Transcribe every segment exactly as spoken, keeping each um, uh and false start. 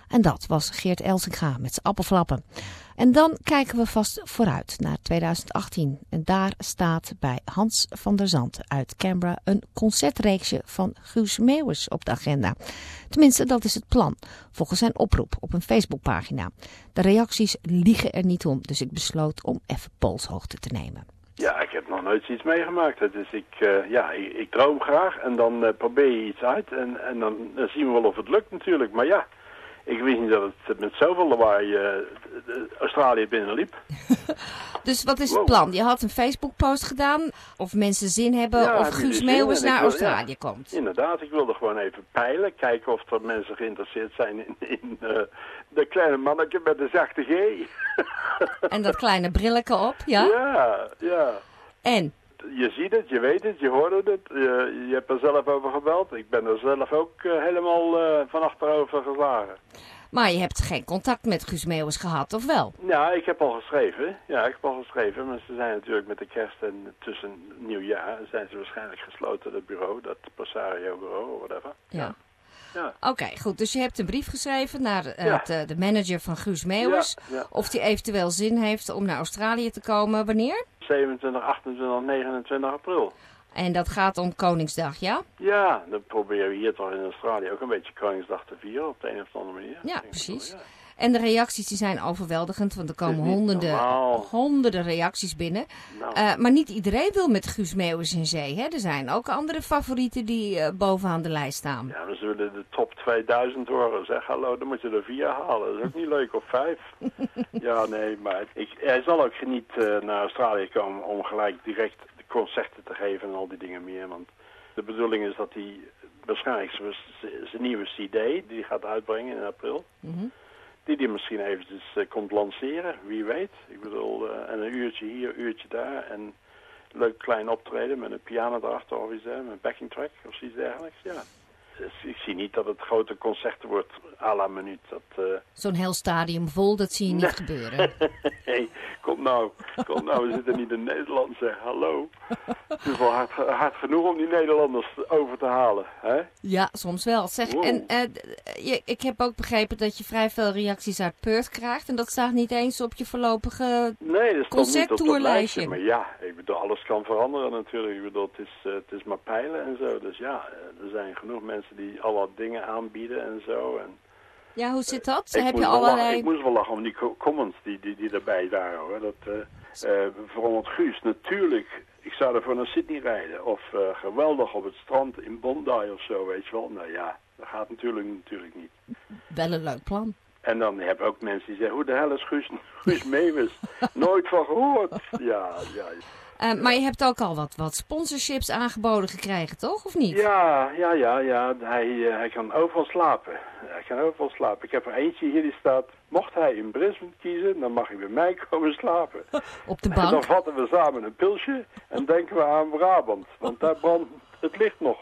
En dat was Geert Elsinga met zijn appelflappen. En dan kijken we vast vooruit naar tweeduizend achttien. En daar staat bij Hans van der Zand uit Canberra een concertreeksje van Guus Meeuwis op de agenda. Tenminste, dat is het plan, volgens zijn oproep op een Facebookpagina. De reacties liegen er niet om, dus ik besloot om even polshoogte te nemen. Ja, ik heb nog nooit zoiets meegemaakt. Dus ik, uh, ja, ik, ik droom graag en dan uh, probeer je iets uit en, en dan, dan zien we wel of het lukt natuurlijk. Maar ja, ik wist niet dat het met zoveel lawaai uh, Australië binnenliep. Dus wat is het plan? Je had een Facebook-post gedaan of mensen zin hebben ja, of Guus Meeuwis naar wil, Australië ja, komt. Inderdaad, ik wilde gewoon even peilen, kijken of er mensen geïnteresseerd zijn in, in uh, de kleine manneke met de zachte G. En dat kleine brilletje op, ja? Ja, ja. En? Je ziet het, je weet het, je hoorde het, je, je hebt er zelf over gebeld. Ik ben er zelf ook uh, helemaal uh, van achterover geslagen. Maar je hebt geen contact met Guus Meeuwis gehad, of wel? Ja, ik heb al geschreven. Ja, ik heb al geschreven. Maar ze zijn natuurlijk met de kerst en tussen nieuwjaar zijn ze waarschijnlijk gesloten, het bureau, dat Passario-bureau of whatever. Ja. Ja. Oké, okay, goed. Dus je hebt een brief geschreven naar uh, ja. het, uh, de manager van Guus Meeuwis. Ja, ja. Of die eventueel zin heeft om naar Australië te komen. Wanneer? zevenentwintig, achtentwintig, negenentwintig april. En dat gaat om Koningsdag, ja? Ja, dan proberen we hier toch in Australië ook een beetje Koningsdag te vieren op de een of andere manier. Ja, precies. Wel, ja. En de reacties die zijn overweldigend, want er komen honderden, honderden reacties binnen. Nou. Uh, maar niet iedereen wil met Guus Meeuwis in zee, hè? Er zijn ook andere favorieten die uh, bovenaan de lijst staan. Ja, maar ze willen de top tweeduizend horen. Zeg, hallo, dan moet je er vier halen. Dat is ook niet leuk, of vijf. Ja, nee, maar ik, hij zal ook niet uh, naar Australië komen om gelijk direct de concerten te geven en al die dingen meer. Want de bedoeling is dat hij waarschijnlijk zijn nieuwe C D, die hij gaat uitbrengen in april... Mm-hmm. Die die misschien eventjes uh, komt lanceren, wie weet. Ik bedoel, uh, en een uurtje hier, een uurtje daar. En een leuk klein optreden met een piano erachter of iets, hè, met een backing track of iets dergelijks, ja. Dus ik zie niet dat het grote concert wordt à la minuut. Dat, uh... Zo'n heel stadium vol, dat zie je niet gebeuren. Nee, kom nou, kom nou, we zitten niet in Nederland, zeg, hallo. Het is wel hard, hard genoeg om die Nederlanders over te halen, hè? Ja, soms wel. Zeg, wow. En uh, je, ik heb ook begrepen dat je vrij veel reacties uit Perth krijgt. En dat staat niet eens op je voorlopige nee, dat concerttourlijstje. Maar ja, ik bedoel, alles kan veranderen natuurlijk. Ik bedoel, het is, uh, het is maar peilen en zo. Dus ja, er zijn genoeg mensen die al wat dingen aanbieden en zo. En, ja, hoe zit dat? Uh, heb je allerlei... lachen, ik moest wel lachen om die comments die, die, die erbij waren, hoor. Dat, uh, uh, bijvoorbeeld Guus, natuurlijk... Ik zou ervoor naar Sydney rijden. Of uh, geweldig op het strand in Bondi of zo, weet je wel. Nou ja, dat gaat natuurlijk, natuurlijk niet. Wel een leuk plan. En dan heb je ook mensen die zeggen, hoe de hel is Guus, Guus Meeuwis? Nooit van gehoord. Ja, ja. Uh, maar je hebt ook al wat, wat sponsorships aangeboden gekregen, toch? Of niet? Ja, ja, ja, ja. Hij, uh, hij kan overal slapen. Hij kan overal slapen. Ik heb er eentje hier die staat, mocht hij in Brisbane kiezen, dan mag hij bij mij komen slapen. Op de bank? En dan vatten we samen een pilsje en denken we aan Brabant. Want daar brandt het licht nog.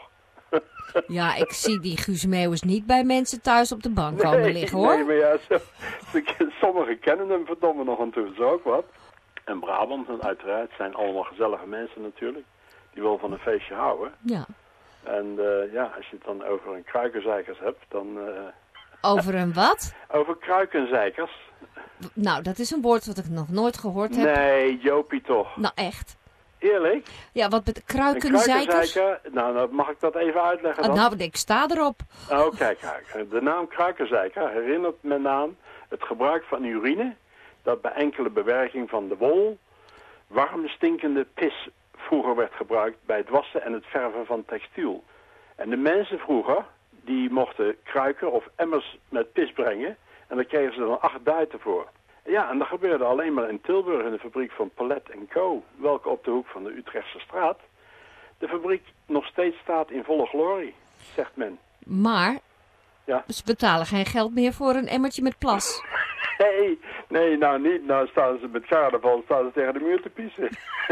Ja, ik zie die Guus Meeuwis niet bij mensen thuis op de bank komen nee, liggen, hoor. Nee, maar ja, zo, sommigen kennen hem verdomme nog en toe, zo ook wat. En Brabant, en uiteraard, zijn allemaal gezellige mensen natuurlijk. Die wel van een feestje houden. Ja. En uh, ja, als je het dan over een kruikenzeikers hebt, dan... Uh, over een wat? Over kruikenzeikers. Nou, dat is een woord wat ik nog nooit gehoord heb. Nee, Jopie toch. Nou, echt. Eerlijk? Ja, wat met kruikenzeikers? Nou, dan mag ik dat even uitleggen dan. Oh, nou, ik sta erop. Oh, kijk, kijk. De naam kruikenzeiker herinnert men aan het gebruik van urine... dat bij enkele bewerking van de wol warm stinkende pis vroeger werd gebruikt bij het wassen en het verven van textiel. En de mensen vroeger, die mochten kruiken of emmers met pis brengen en daar kregen ze dan acht duiten voor. Ja, en dat gebeurde alleen maar in Tilburg in de fabriek van Palet en Co, welke op de hoek van de Utrechtse straat de fabriek nog steeds staat in volle glorie, zegt men. Maar ja. Ze betalen geen geld meer voor een emmertje met plas. Nee, nee, nou niet. Nou staan ze met carnaval, staan ze tegen de muur te pissen.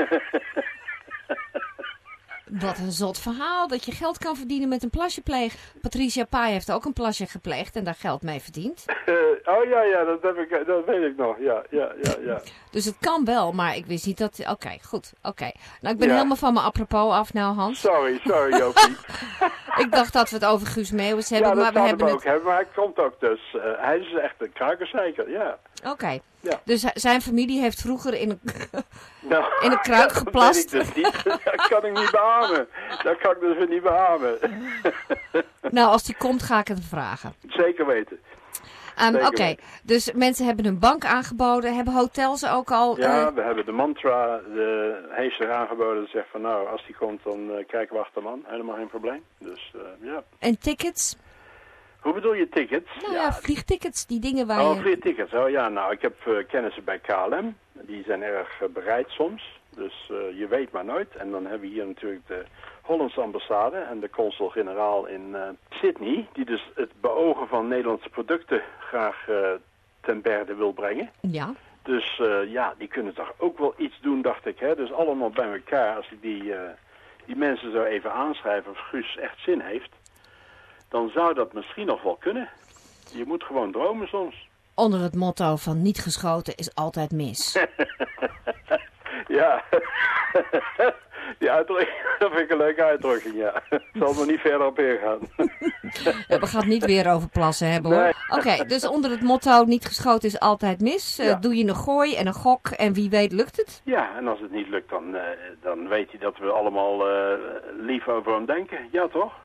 Wat een zot verhaal, dat je geld kan verdienen met een plasje plegen. Patricia Pai heeft ook een plasje gepleegd en daar geld mee verdiend. Uh, oh ja, ja, dat, heb ik, dat weet ik nog. Ja, ja, ja, ja. Dus het kan wel, maar ik wist niet dat... Oké, okay, goed, oké. Okay. Nou, ik ben ja. helemaal van mijn apropos af nou, Hans. Sorry, sorry, Jopie. Ik dacht dat we het over Guus Meeuwis hebben, ja, dat maar we zou hebben hem het... ook hebben, maar hij komt ook dus. Uh, hij is echt een kruikenzeker, ja. Oké. Okay. Ja. Dus zijn familie heeft vroeger in een, nou, in een kruik geplast? Dat weet ik dus niet. Dat kan ik niet beamen. Dat kan ik dus weer niet beamen. Nou, als die komt ga ik het vragen. Zeker weten. Um, Oké, okay. Dus mensen hebben een bank aangeboden. Hebben hotels ook al... Ja, uh... we hebben de Mantra, de heeft zich aangeboden. Zegt van nou, als die komt dan uh, kijken we achter man. Helemaal geen probleem. Dus uh, ja. En tickets? Hoe bedoel je tickets? Nou ja, ja vliegtickets, die dingen waar oh, je... Oh, vliegtickets. Oh ja, nou, ik heb uh, kennissen bij K L M. Die zijn erg uh, bereid soms. Dus uh, je weet maar nooit. En dan hebben we hier natuurlijk de Hollandse ambassade en de consul-generaal in uh, Sydney. Die dus het beogen van Nederlandse producten graag uh, ten berde wil brengen. Ja. Dus uh, ja, die kunnen toch ook wel iets doen, dacht ik. Hè? Dus allemaal bij elkaar, als ik die, uh, die mensen zo even aanschrijven of Guus echt zin heeft, dan zou dat misschien nog wel kunnen. Je moet gewoon dromen soms. Onder het motto van niet geschoten is altijd mis. Ja, die uitdrukking, dat vind ik een leuke uitdrukking, ja. Ik zal er niet verder op ingaan. Ja, we gaan het niet weer over plassen hebben, hoor. Nee. Oké, okay, dus onder het motto niet geschoten is altijd mis. Uh, ja. Doe je een gooi en een gok en wie weet lukt het? Ja, en als het niet lukt, dan, uh, dan weet hij dat we allemaal uh, lief over hem denken. Ja, toch?